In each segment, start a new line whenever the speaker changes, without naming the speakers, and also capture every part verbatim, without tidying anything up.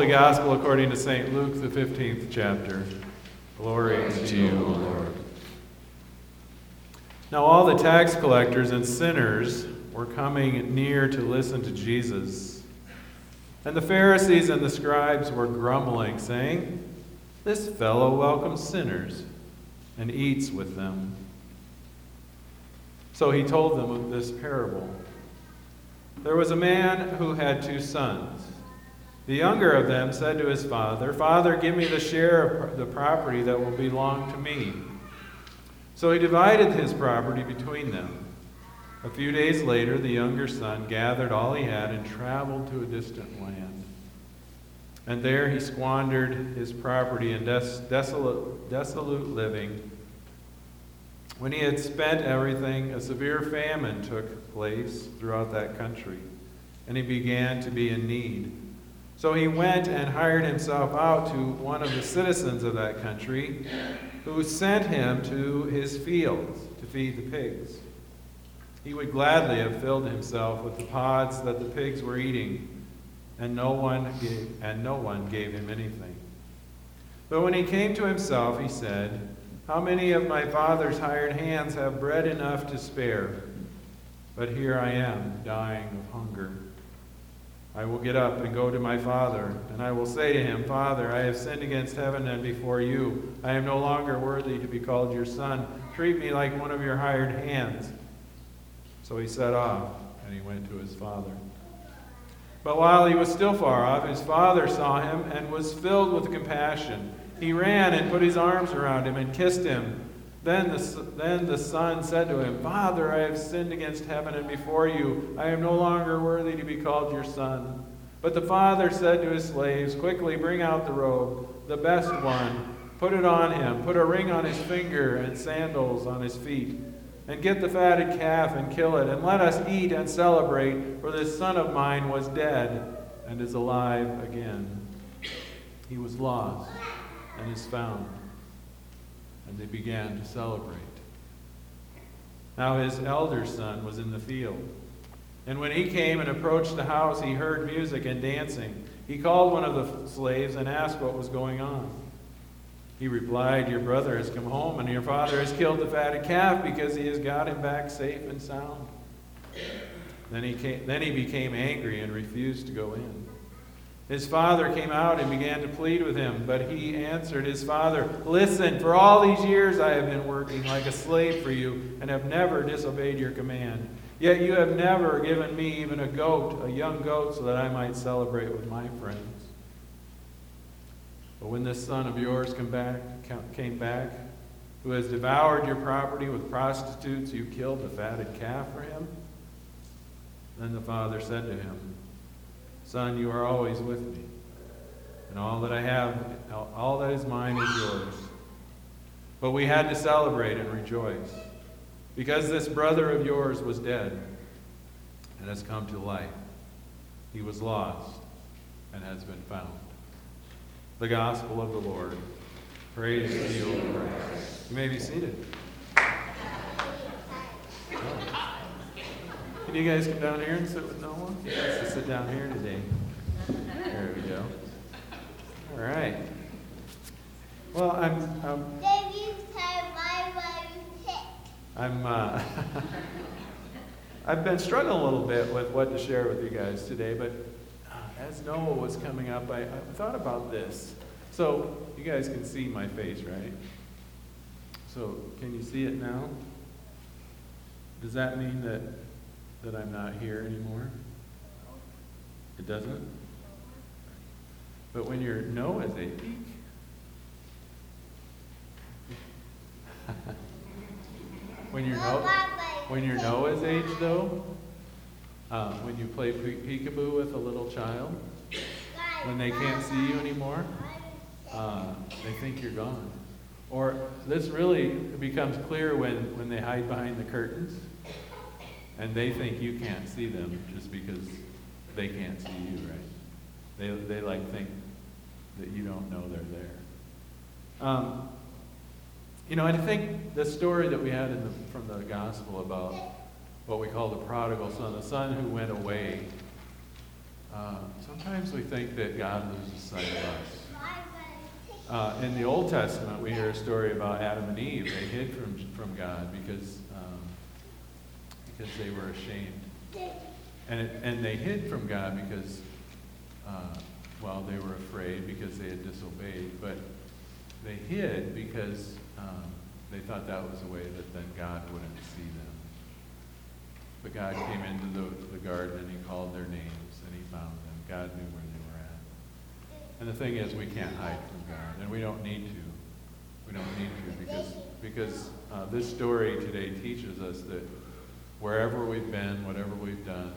Holy Gospel according to Saint Luke, the fifteenth chapter. Glory to you, O Lord. Now all the tax collectors and sinners were coming near to listen to Jesus. And the Pharisees and the scribes were grumbling, saying, "This fellow welcomes sinners and eats with them." So he told them this parable. There was a man who had two sons. The younger of them said to his father, "Father, give me the share of the property that will belong to me." So he divided his property between them. A few days later, the younger son gathered all he had and traveled to a distant land. And there he squandered his property in des- desolate, desolate living. When he had spent everything, a severe famine took place throughout that country, and he began to be in need. So he went and hired himself out to one of the citizens of that country, who sent him to his fields to feed the pigs. He would gladly have filled himself with the pods that the pigs were eating, and no one gave, and no one gave him anything. But when he came to himself, he said, "How many of my father's hired hands have bread enough to spare? But here I am, dying of hunger. I will get up and go to my father, and I will say to him, 'Father, I have sinned against heaven and before you. I am no longer worthy to be called your son. Treat me like one of your hired hands.' So he set off, and he went to his father. But while he was still far off, his father saw him and was filled with compassion. He ran and put his arms around him and kissed him. Then the, then the son said to him, 'Father, I have sinned against heaven and before you. I am no longer worthy to be called your son.' But the father said to his slaves, 'Quickly bring out the robe, the best one. Put it on him. Put a ring on his finger and sandals on his feet. And get the fatted calf and kill it. And let us eat and celebrate, for this son of mine was dead and is alive again. He was lost and is found.' And they began to celebrate. Now his elder son was in the field. And when he came and approached the house, he heard music and dancing. He called one of the slaves and asked what was going on. He replied, 'Your brother has come home, and your father has killed the fatted calf because he has got him back safe and sound.' Then he came, then he became angry and refused to go in. His father came out and began to plead with him, but he answered his father, 'Listen, for all these years I have been working like a slave for you and have never disobeyed your command. Yet you have never given me even a goat, a young goat, so that I might celebrate with my friends. But when this son of yours came back, came back, who has devoured your property with prostitutes, you killed the fatted calf for him?' Then the father said to him, 'Son, you are always with me, and all that I have, all that is mine is yours. But we had to celebrate and rejoice, because this brother of yours was dead and has come to life. He was lost and has been found.'" The Gospel of the Lord. Praise to you, O Christ. You may be seated. Can you guys come down here and sit with Noah? He wants to sit down here today. There we go. All right. Well, I'm. I'm I'm. Uh, I've been struggling a little bit with what to share with you guys today, but uh, as Noah was coming up, I, I thought about this. So you guys can see my face, right? So can you see it now? Does that mean that? that I'm not here anymore? It doesn't? But when your Noah's age, when you're no, when you're Noah's age though, um, when you play pe- peekaboo with a little child, when they can't see you anymore, uh, they think you're gone. Or this really becomes clear when, when they hide behind the curtains. And they think you can't see them just because they can't see you, right? They they like think that you don't know they're there. Um, you know, I think the story that we had in the, from the gospel about what we call the prodigal son, the son who went away, uh, sometimes we think that God loses sight of us. Uh, in the Old Testament, we hear a story about Adam and Eve. They hid from from God because um, because they were ashamed, and it, and they hid from God because uh, well they were afraid because they had disobeyed. But they hid because um, they thought that was a way that then God wouldn't see them. But God came into the, the garden and He called their names and He found them. God knew where they were at. And the thing is, we can't hide from God, and we don't need to. We don't need to because because uh, this story today teaches us that wherever we've been, whatever we've done,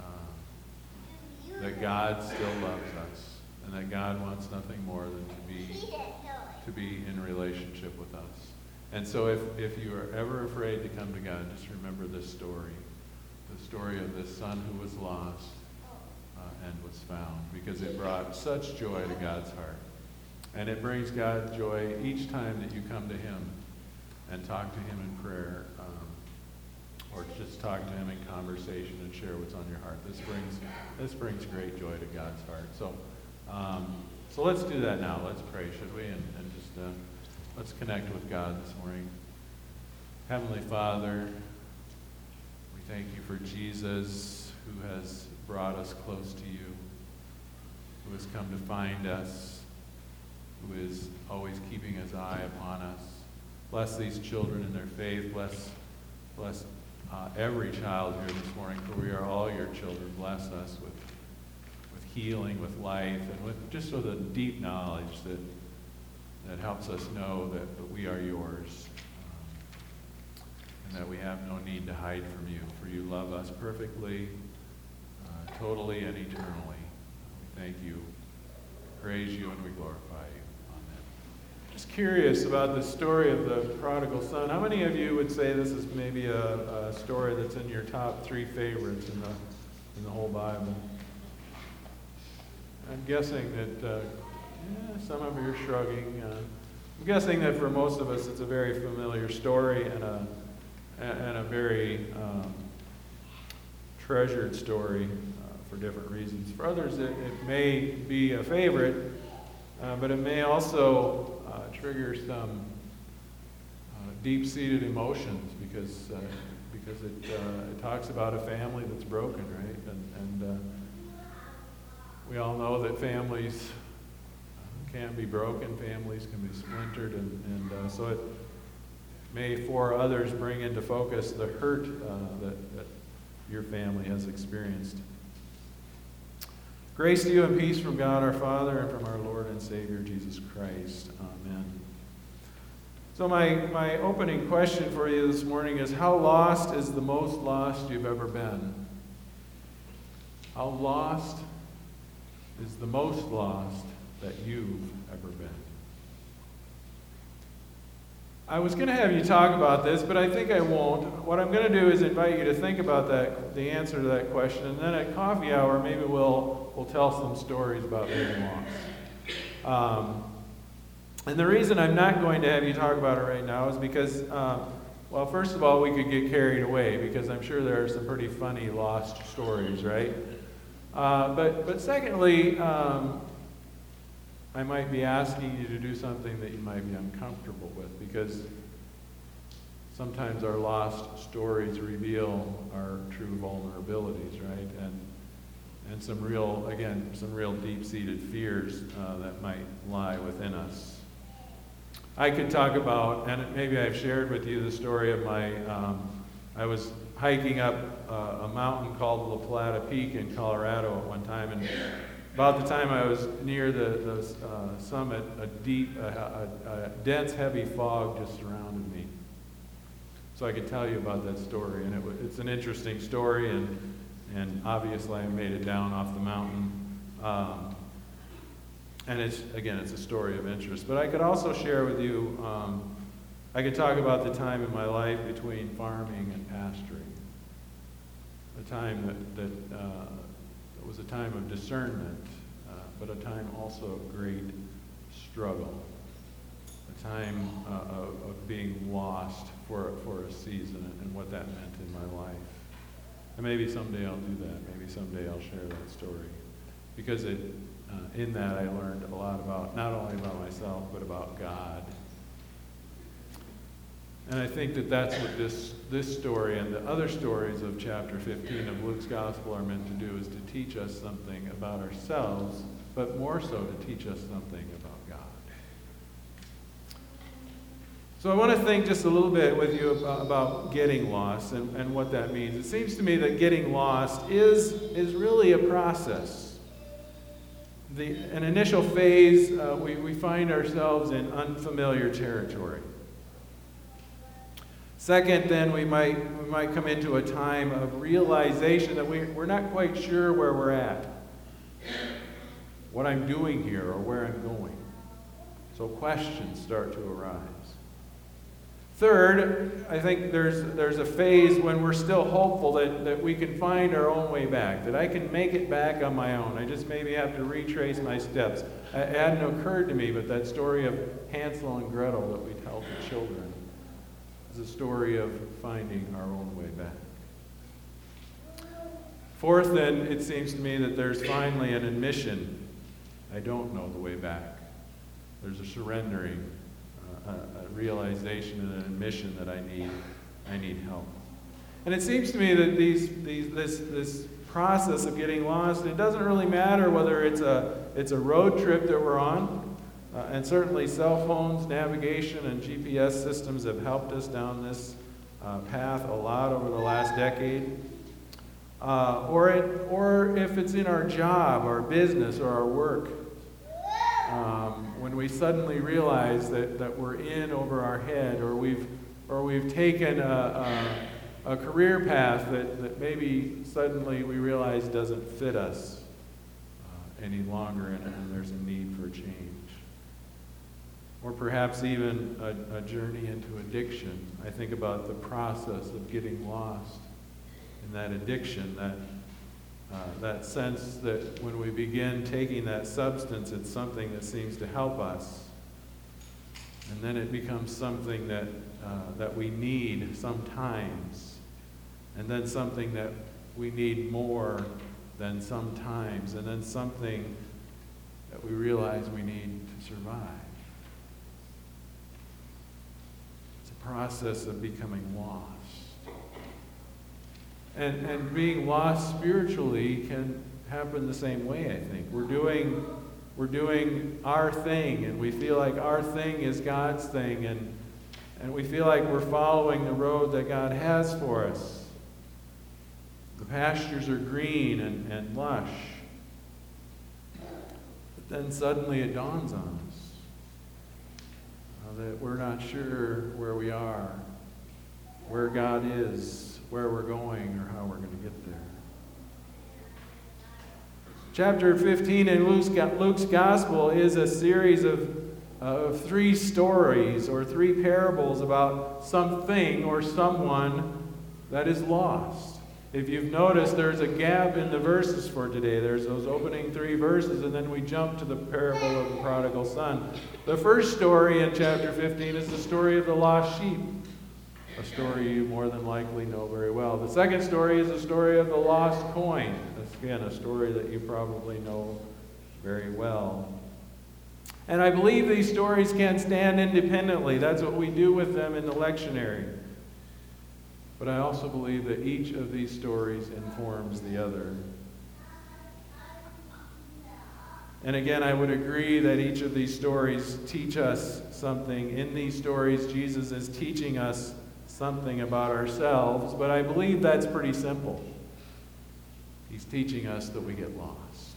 uh, that God still loves us, and that God wants nothing more than to be to be in relationship with us. And so, if if you are ever afraid to come to God, just remember this story, the story of this son who was lost uh, and was found, because it brought such joy to God's heart. And it brings God joy each time that you come to Him and talk to Him in prayer, um, or just talk to Him in conversation and share what's on your heart. This brings this brings great joy to God's heart. So, um, so let's do that now. Let's pray, should we? And, and just uh, let's connect with God this morning. Heavenly Father, we thank You for Jesus, who has brought us close to You, who has come to find us, who is always keeping His eye upon us. Bless these children in their faith. Bless, bless uh, every child here this morning, for we are all Your children. Bless us with, with healing, with life, and with just with a deep knowledge that that helps us know that, that we are Yours, um, and that we have no need to hide from You, for You love us perfectly, uh, totally, and eternally. We thank You, praise You, and we glorify You. Just curious about the story of the prodigal son. How many of you would say this is maybe a, a story that's in your top three favorites in the in the whole Bible? I'm guessing that uh, yeah, some of you are shrugging. Uh, I'm guessing that for most of us, it's a very familiar story and a and a very um, treasured story uh, for different reasons. For others, it, it may be a favorite, uh, but it may also Uh, trigger some uh, deep-seated emotions because uh, because it, uh, it talks about a family that's broken, right? And, and uh, we all know that families can be broken, families can be splintered, and, and uh, so it may, for others, bring into focus the hurt uh, that, that your family has experienced. Grace to you and peace from God our Father and from our Lord and Savior Jesus Christ. Amen. So my, my opening question for you this morning is, how lost is the most lost you've ever been? How lost is the most lost that you've ever been? I was going to have you talk about this, but I think I won't. What I'm going to do is invite you to think about that, the answer to that question, and then at coffee hour, maybe we'll we'll tell some stories about being lost. Um, and the reason I'm not going to have you talk about it right now is because, um, well, first of all, we could get carried away because I'm sure there are some pretty funny lost stories, right? Uh, but but secondly, um, I might be asking you to do something that you might be uncomfortable with, because sometimes our lost stories reveal our true vulnerabilities, right? And and some real, again, some real deep-seated fears uh, that might lie within us. I could talk about, and maybe I've shared with you the story of my, um, I was hiking up uh, a mountain called La Plata Peak in Colorado at one time, and about the time I was near the, the uh, summit, a deep, a, a, a dense, heavy fog just surrounded me. So I could tell you about that story, and it was, it's an interesting story, and and obviously I made it down off the mountain. Um, and it's, again, it's a story of interest. But I could also share with you, um, I could talk about the time in my life between farming and pastoring. The time that, that uh, it was a time of discernment, uh, but a time also of great struggle. A time uh, of, of being lost for, for a season, and what that meant in my life. And maybe someday I'll do that. Maybe someday I'll share that story. because it, uh, in that I learned a lot about, not only about myself, but about God. And I think that that's what this, this story and the other stories of chapter fifteen of Luke's Gospel are meant to do, is to teach us something about ourselves, but more so to teach us something about God. So I want to think just a little bit with you about, about getting lost and, and what that means. It seems to me that getting lost is, is really a process. The, an initial phase, uh, we, we find ourselves in unfamiliar territory. Second, then, we might, we might come into a time of realization that we, we're not quite sure where we're at, what I'm doing here, or where I'm going. So questions start to arise. Third, I think there's, there's a phase when we're still hopeful that, that we can find our own way back, that I can make it back on my own. I just maybe have to retrace my steps. It hadn't occurred to me, but that story of Hansel and Gretel that we tell to children is a story of finding our own way back. Fourth, then, it seems to me that there's finally an admission. I don't know the way back. There's a surrendering, uh, a, a realization and an admission that I need, I need help. And it seems to me that these, these, this, this process of getting lost, it doesn't really matter whether it's a, it's a road trip that we're on. Uh, and certainly cell phones, navigation, and G P S systems have helped us down this uh, path a lot over the last decade. Uh, or, it, or if it's in our job, our business, or our work, um, when we suddenly realize that, that we're in over our head, or we've, or we've taken a, a, a career path that, that maybe suddenly we realize doesn't fit us uh, any longer, and, and there's a need for change. Or perhaps even a, a journey into addiction. I think about the process of getting lost in that addiction, that, uh, that sense that when we begin taking that substance, it's something that seems to help us. And then it becomes something that, uh, that we need sometimes. And then something that we need more than sometimes. And then something that we realize we need to survive. Process of becoming lost. And, and being lost spiritually can happen the same way, I think. We're doing, we're doing our thing, and we feel like our thing is God's thing, and, and we feel like we're following the road that God has for us. The pastures are green and, and lush. But then suddenly it dawns on us that we're not sure where we are, where God is, where we're going, or how we're going to get there. Chapter fifteen in Luke's, Luke's Gospel is a series of, uh, of three stories or three parables about something or someone that is lost. If you've noticed, there's a gap in the verses for today. There's those opening three verses, and then we jump to the parable of the prodigal son. The first story in chapter fifteen is the story of the lost sheep, a story you more than likely know very well. The second story is the story of the lost coin. That's, again, a story that you probably know very well. And I believe these stories can stand independently. That's what we do with them in the lectionary. But I also believe that each of these stories informs the other. And again, I would agree that each of these stories teach us something. In these stories, Jesus is teaching us something about ourselves, but I believe that's pretty simple. He's teaching us that we get lost.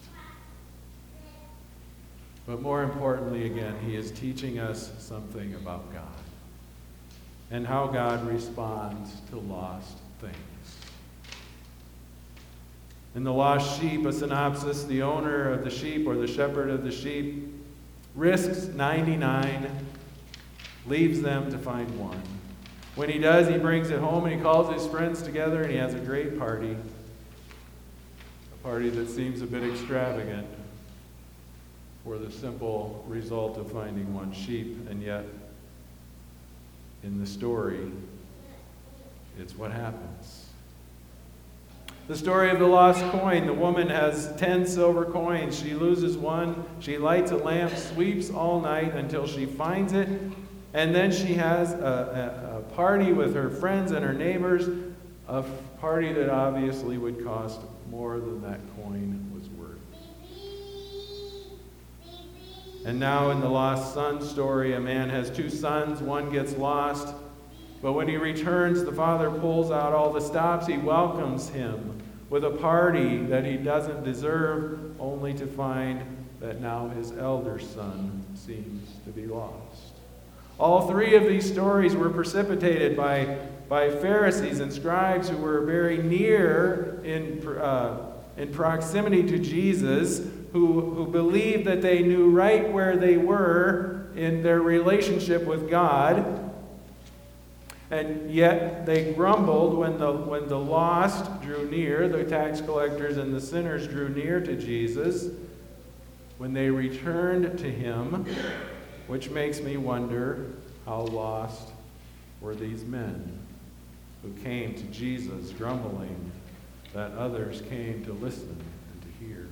But more importantly, again, he is teaching us something about God and how God responds to lost things. In the lost sheep, a synopsis, the owner of the sheep or the shepherd of the sheep risks ninety-nine, leaves them to find one. When he does, he brings it home and he calls his friends together and he has a great party. A party that seems a bit extravagant for the simple result of finding one sheep, and yet in the story, it's what happens. The story of the lost coin. The woman has ten silver coins. She loses one. She lights a lamp, sweeps all night until she finds it. And then she has a, a, a party with her friends and her neighbors, a party that obviously would cost more than that coin was worth. And now in the lost son story, a man has two sons. One gets lost. But when he returns, the father pulls out all the stops. He welcomes him with a party that he doesn't deserve, only to find that now his elder son seems to be lost. All three of these stories were precipitated by, by Pharisees and scribes who were very near in, uh, in proximity to Jesus, who, who believed that they knew right where they were in their relationship with God. And yet they grumbled when the, when the lost drew near, the tax collectors and the sinners drew near to Jesus, when they returned to him, which makes me wonder how lost were these men who came to Jesus grumbling that others came to listen and to hear.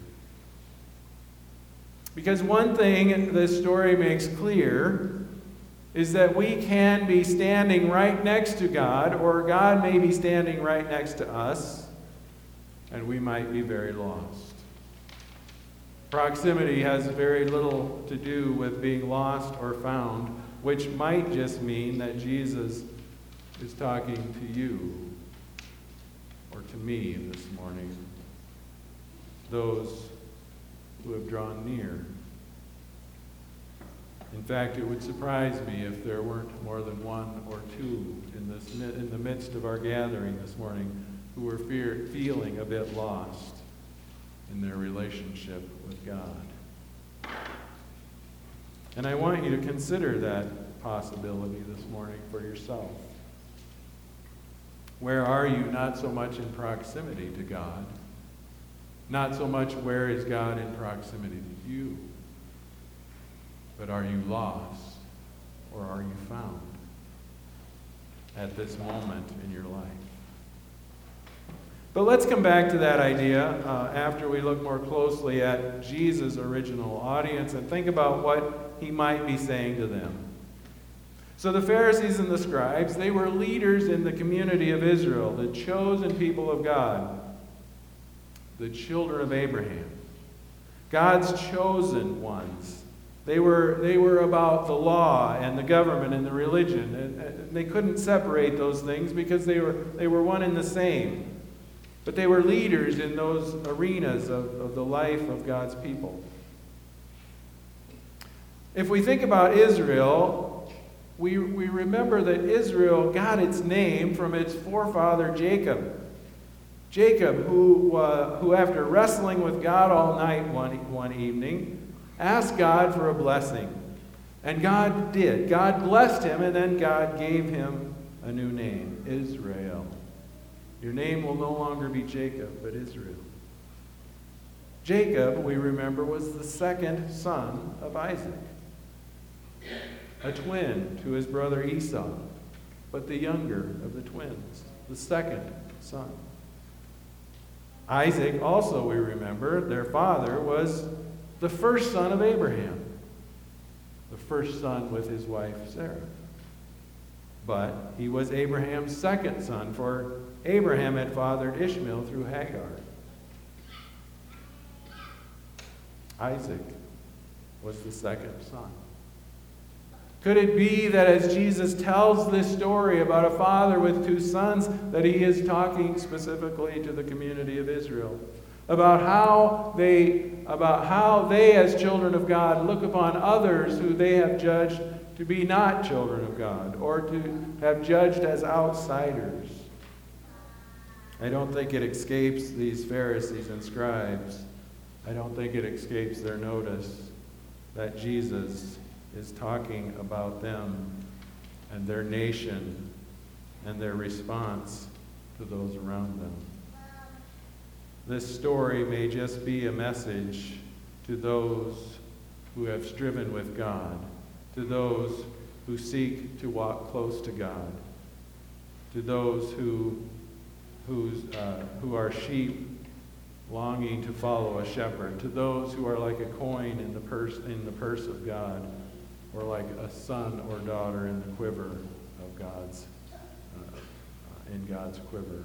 Because one thing this story makes clear is that we can be standing right next to God, or God may be standing right next to us, and we might be very lost. Proximity has very little to do with being lost or found, which might just mean that Jesus is talking to you or to me this morning, those who have drawn near. In fact, it would surprise me if there weren't more than one or two in this in the midst of our gathering this morning who were fear, feeling a bit lost in their relationship with God. And I want you to consider that possibility this morning for yourself. Where are you not so much in proximity to God? Not so much where is God in proximity to you? But are you lost, or are you found at this moment in your life? But let's come back to that idea uh, after we look more closely at Jesus' original audience and think about what he might be saying to them. So the Pharisees and the scribes, they were leaders in the community of Israel, the chosen people of God, the children of Abraham, God's chosen ones. They were, they were about the law and the government and the religion. And, and they couldn't separate those things because they were, they were one and the same. But they were leaders in those arenas of, of the life of God's people. If we think about Israel, we, we remember that Israel got its name from its forefather Jacob. Jacob, who, uh, who after wrestling with God all night one, one evening, asked God for a blessing. And God did. God blessed him, and then God gave him a new name, Israel. Your name will no longer be Jacob, but Israel. Jacob, we remember, was the second son of Isaac, a twin to his brother Esau, but the younger of the twins, the second son. Isaac, also we remember, their father was the first son of Abraham, the first son with his wife Sarah. But he was Abraham's second son, for Abraham had fathered Ishmael through Hagar. Isaac was the second son. Could it be that as Jesus tells this story about a father with two sons, that he is talking specifically to the community of Israel? About how they, about how they as children of God look upon others who they have judged to be not children of God, or to have judged as outsiders. I don't think it escapes these Pharisees and scribes. I don't think it escapes their notice that Jesus is talking about them and their nation and their response to those around them. This story may just be a message to those who have striven with God, to those who seek to walk close to God, to those who who's, uh, who are sheep longing to follow a shepherd, to those who are like a coin in the purse, in the purse of God, or like a son or daughter in the quiver of God's, uh, in God's quiver.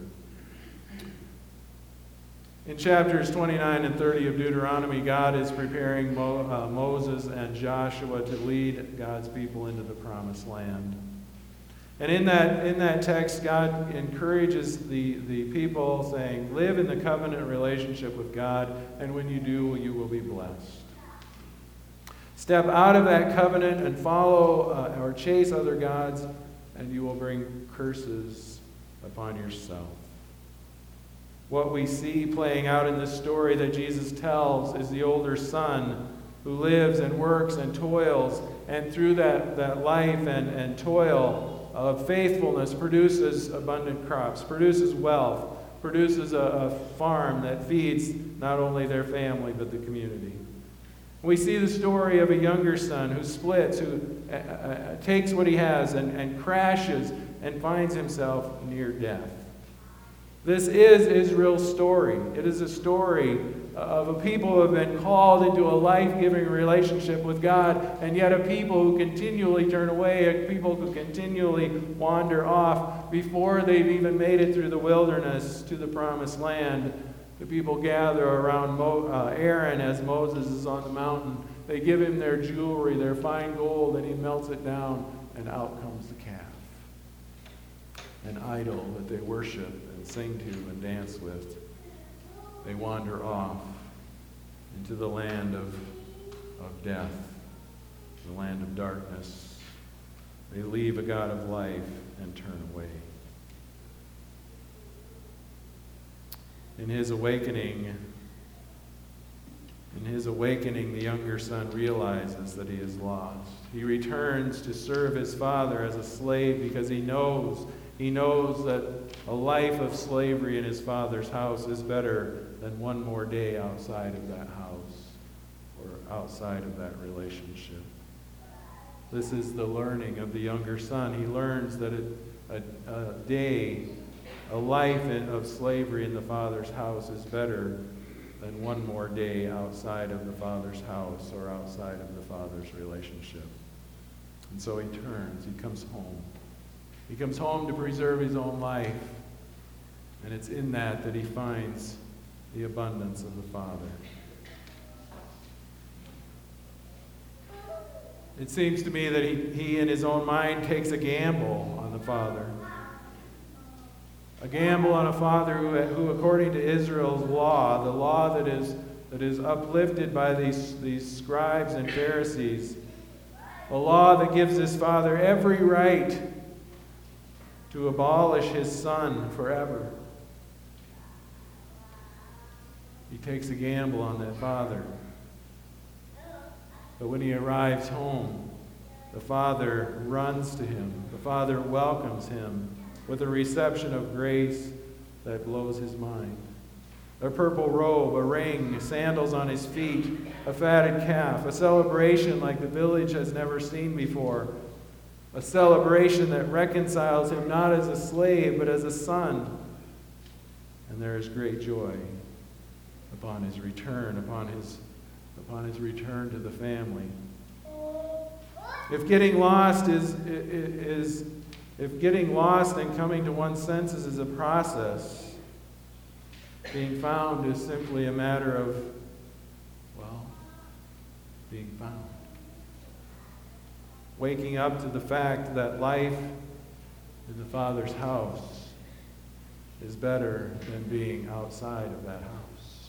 In chapters twenty-nine and thirty of Deuteronomy, God is preparing Mo, uh, Moses and Joshua to lead God's people into the promised land. And in that, in that text, God encourages the, the people, saying, live in the covenant relationship with God, and when you do, you will be blessed. Step out of that covenant and follow uh, or chase other gods, and you will bring curses upon yourself. What we see playing out in this story that Jesus tells is the older son who lives and works and toils, and through that, that life and, and toil of faithfulness produces abundant crops, produces wealth, produces a, a farm that feeds not only their family but the community. We see the story of a younger son who splits, who uh, uh, takes what he has and, and crashes and finds himself near death. This is Israel's story. It is a story of a people who have been called into a life-giving relationship with God, and yet a people who continually turn away, a people who continually wander off before they've even made it through the wilderness to the promised land. The people gather around Mo, uh, Aaron as Moses is on the mountain. They give him their jewelry, their fine gold, and he melts it down, and out comes the calf, an idol that they worship and sing to and dance with. They wander off into the land of, of death, the land of darkness. They leave a God of life and turn away. In his awakening, in his awakening, the younger son realizes that he is lost. He returns to serve his father as a slave because he knows, he knows that a life of slavery in his father's house is better than one more day outside of that house or outside of that relationship. This is the learning of the younger son. He learns that a, a, a day, a life in, of slavery in the father's house is better than one more day outside of the father's house or outside of the father's relationship. And so he turns, he comes home. He comes home to preserve his own life, and it's in that that he finds the abundance of the Father. It seems to me that he, he in his own mind takes a gamble on the Father. A gamble on a Father who, who according to Israel's law, the law that is, that is uplifted by these, these scribes and Pharisees, a law that gives this Father every right to abolish his Son forever. He takes a gamble on that Father. But when he arrives home, the Father runs to him. The Father welcomes him with a reception of grace that blows his mind. A purple robe, a ring, sandals on his feet, a fatted calf, a celebration like the village has never seen before. A celebration that reconciles him not as a slave, but as a son. And there is great joy upon his return, upon his, upon his return to the family. If getting lost is, is, if getting lost and coming to one's senses is a process, being found is simply a matter of, well, being found. Waking up to the fact that life in the Father's house is better than being outside of that house.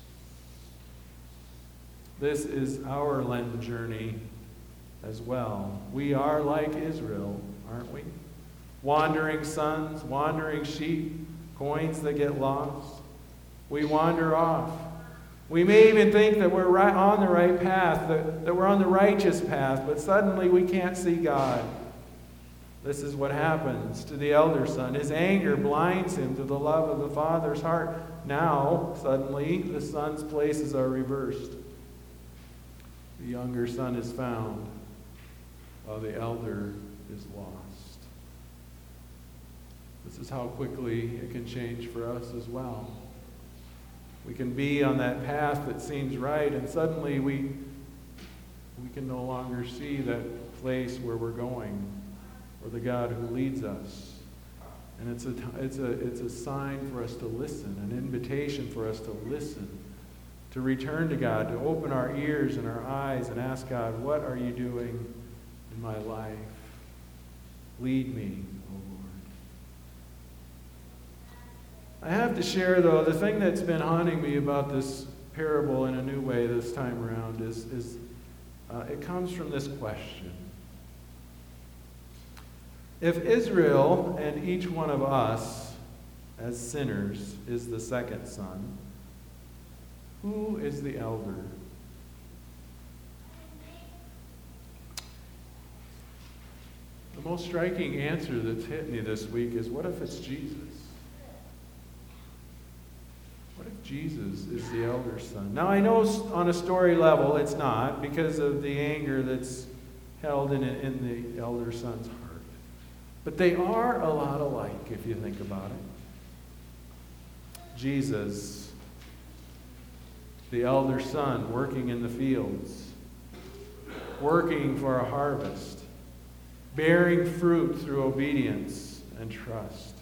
This is our Lent journey as well. We are like Israel, aren't we? Wandering sons, wandering sheep, coins that get lost. We wander off. We may even think that we're right on the right path, that, that we're on the righteous path, but suddenly we can't see God. This is what happens to the elder son. His anger blinds him to the love of the Father's heart. Now, suddenly, the son's places are reversed. The younger son is found, while the elder is lost. This is how quickly it can change for us as well. We can be on that path that seems right, and suddenly we, we can no longer see that place where we're going, or the God who leads us. And it's a, it's a, it's a sign for us to listen, an invitation for us to listen, to return to God, to open our ears and our eyes and ask God, what are you doing in my life? Lead me, O Lord. I have to share, though, the thing that's been haunting me about this parable in a new way this time around is, is uh, it comes from this question. If Israel and each one of us as sinners is the second son, who is the elder? The most striking answer that's hit me this week is, what if it's Jesus? What if Jesus is the elder son? Now, I know on a story level it's not, because of the anger that's held in, in the elder son's heart. But they are a lot alike, if you think about it. Jesus, the elder son, working in the fields, working for a harvest, bearing fruit through obedience and trust.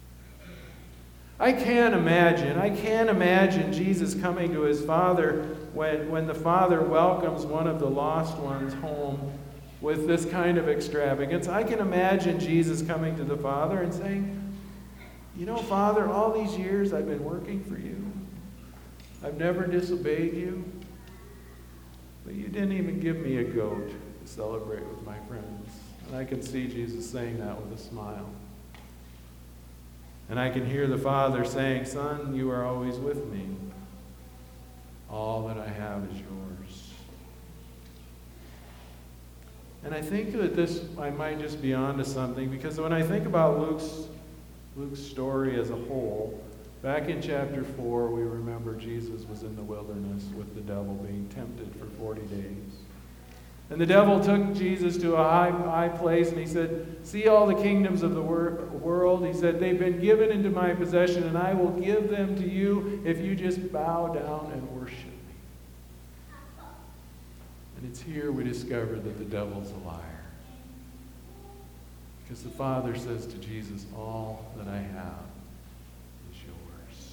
I can't imagine, I can't imagine Jesus coming to his Father when, when the Father welcomes one of the lost ones home with this kind of extravagance. I can imagine Jesus coming to the Father and saying, you know, Father, all these years I've been working for you. I've never disobeyed you. But you didn't even give me a goat to celebrate with my friends. And I can see Jesus saying that with a smile. And I can hear the Father saying, Son, you are always with me. All that I have is yours. And I think that this, I might just be onto something, because when I think about Luke's, Luke's story as a whole, back in chapter four, we remember Jesus was in the wilderness with the devil being tempted for forty days. And the devil took Jesus to a high, high place, and he said, see all the kingdoms of the wor- world. He said, they've been given into my possession, and I will give them to you if you just bow down and worship me. And it's here we discover that the devil's a liar. Because the Father says to Jesus, all that I have is yours.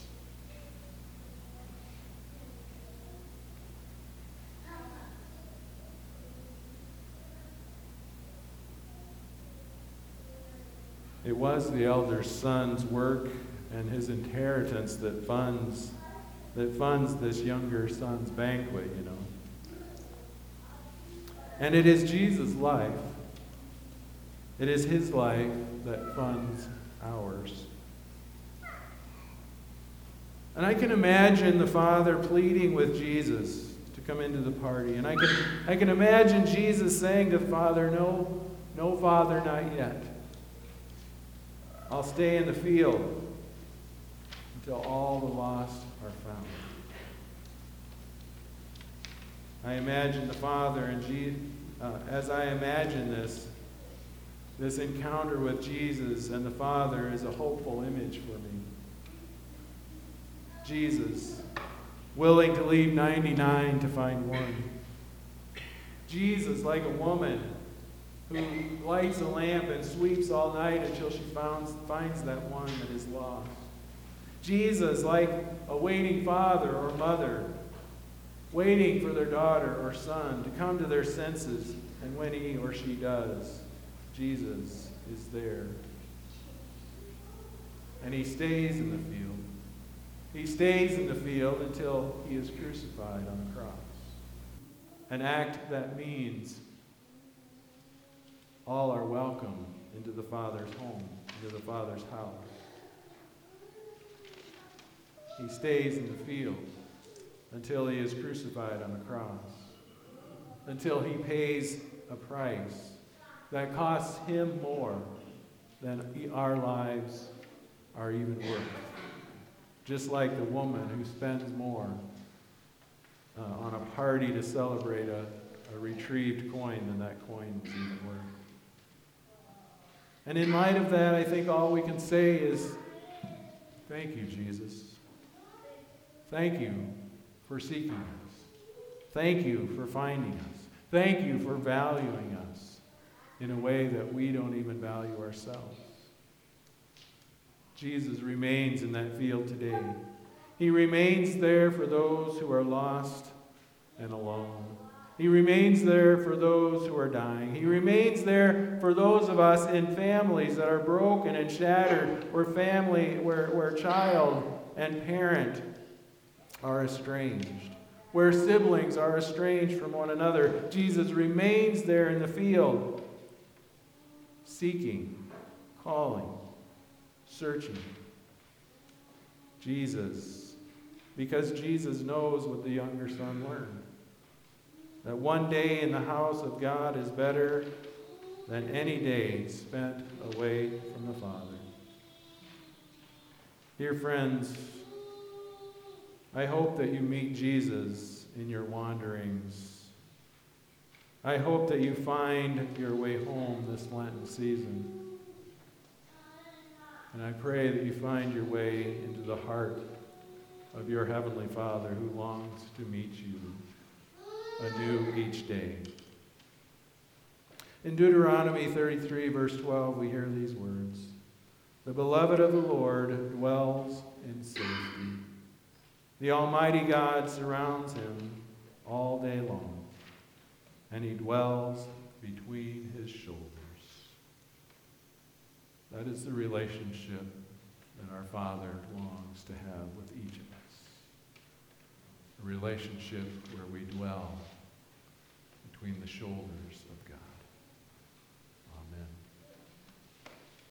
It was the elder son's work and his inheritance that funds that funds this younger son's banquet, you know. And it is Jesus' life. It is his life that funds ours. And I can imagine the Father pleading with Jesus to come into the party. And I can I can imagine Jesus saying to the Father, no, no, Father, not yet. I'll stay in the field until all the lost are found. I imagine the Father, and Je- uh, as I imagine this, this encounter with Jesus and the Father is a hopeful image for me. Jesus, willing to leave ninety-nine to find one. Jesus, like a woman who lights a lamp and sweeps all night until she finds, finds that one that is lost. Jesus, like a waiting father or mother, waiting for their daughter or son to come to their senses, and when he or she does, Jesus is there. And he stays in the field. He stays in the field until he is crucified on the cross. An act that means all are welcome into the Father's home, into the Father's house. He stays in the field until he is crucified on the cross, until he pays a price that costs him more than our lives are even worth. Just like the woman who spends more uh, on a party to celebrate a, a retrieved coin than that coin is even worth. And in light of that, I think all we can say is, thank you, Jesus. Thank you for seeking us. Thank you for finding us. Thank you for valuing us in a way that we don't even value ourselves. Jesus remains in that field today. He remains there for those who are lost and alone. He remains there for those who are dying. He remains there for those of us in families that are broken and shattered, where family, where, where child and parent are estranged, where siblings are estranged from one another. Jesus remains there in the field, seeking, calling, searching. Jesus, because Jesus knows what the younger son learned. That one day in the house of God is better than any day spent away from the Father. Dear friends, I hope that you meet Jesus in your wanderings. I hope that you find your way home this Lenten season. And I pray that you find your way into the heart of your Heavenly Father who longs to meet you anew each day. In Deuteronomy thirty-three, verse twelve, we hear these words. The beloved of the Lord dwells in safety. The Almighty God surrounds him all day long, and he dwells between his shoulders. That is the relationship that our Father longs to have with each of us. A relationship where we dwell between the shoulders of God.